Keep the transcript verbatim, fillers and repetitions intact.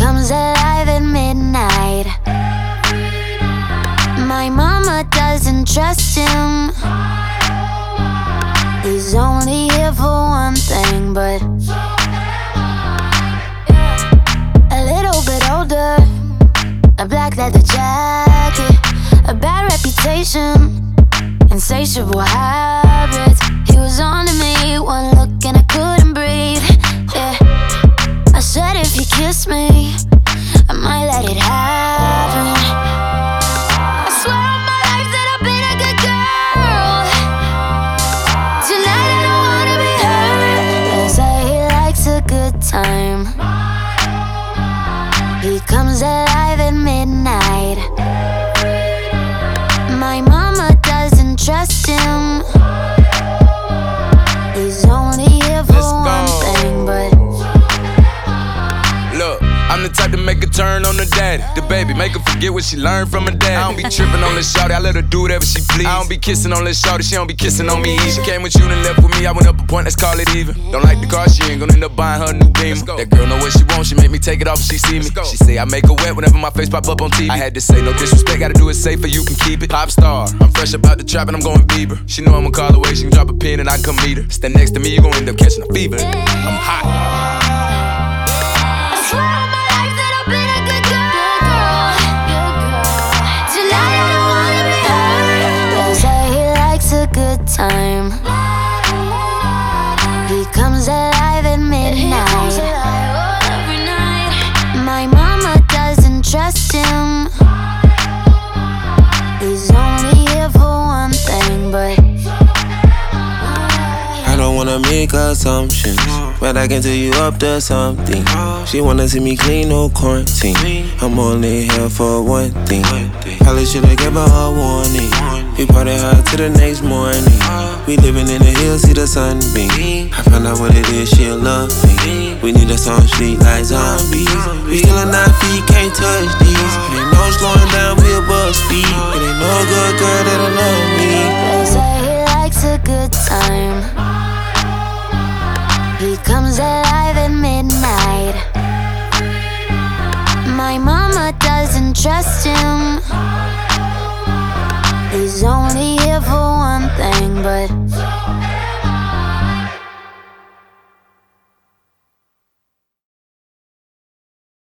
comes alive at midnight. My mama doesn't trust him. He's only here for one thing, but a little bit older, a black leather jacket, a bad reputation, insatiable habits. He was on to me, one look and I couldn't breathe. Yeah, I said if he kissed me, I might let it happen. I swear on my life that I've been a good girl. Tonight I don't wanna be hurt. They say he likes a good time. He comes alive at midnight. My mama doesn't trust him. He's only here for one thing, but look, I'm the type to make a turn on the daddy. The baby, make her forget what she learned from her dad. I don't be tripping on this shawty, I let her do whatever she please. I don't be kissing on this shawty, she don't be kissing on me. She came with you and left with me, I went up a point, let's call it even. Don't like the car, she ain't gonna end up buying her a new Beamer. That girl know what she wants, she make me take it off if she see me. She say I make her wet whenever my face pop up on T V. I had to say no disrespect, gotta do it safer, you can keep it. Pop star, I'm fresh about the trap and I'm going Bieber. She know I'ma call away, she can drop a pin and I can come meet her. Stand next to me, you gon' end up catching a fever. I'm hot. Good time. He comes alive at midnight. My mama doesn't trust him. He's only here for one thing, but I don't wanna make assumptions, but I can tell you up to something. She wanna see me clean, no quarantine. I'm only here for one thing. Probably should've given her a warning. We party hard till the next morning. We living in the hills, see the sunbeam. I found out what it is, she'll love me. We need a song street like zombies. We still on nine feet, can't touch these. It ain't no slowing down, we above speed. It ain't no good girl that'll love me. They say he likes a good time. He comes alive at midnight. My mama doesn't trust him. He's only here for one thing, but